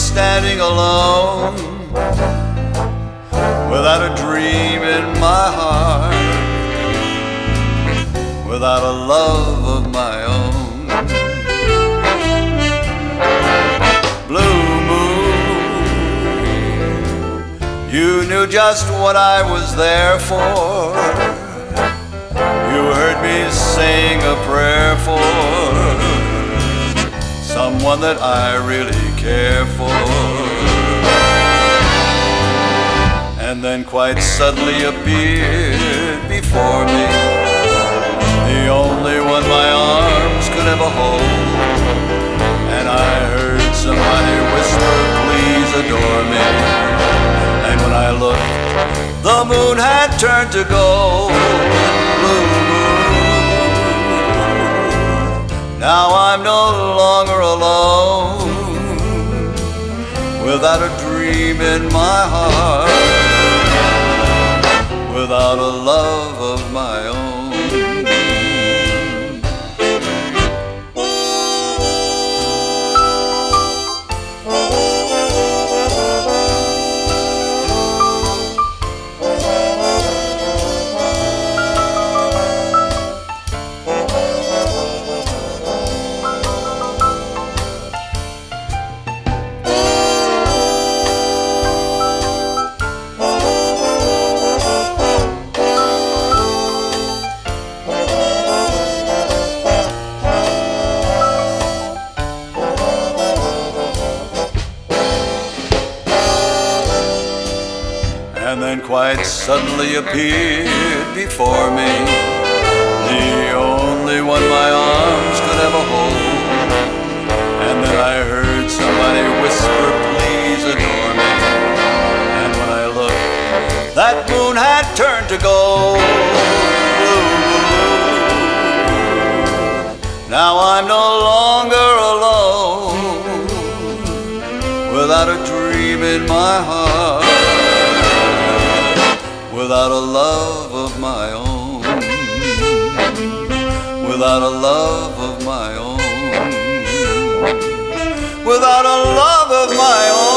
standing alone, without a dream in my heart, without a love of my own. Blue moon, you knew just what I was there for. You heard me sing a prayer for someone that I really care for. And then quite suddenly appeared before me the only one my arms could ever hold. And I heard somebody whisper, please adore me. And when I looked, the moon had turned to gold. Blue moon, now I'm no longer alone, without a dream in my heart, without a love of my own. And then quite suddenly appeared before me the only one my arms could ever hold. And then I heard somebody whisper, please adore me. And when I looked, that moon had turned to gold. Now I'm no longer alone, without a dream in my heart, without a love of my own, without a love of my own, without a love of my own.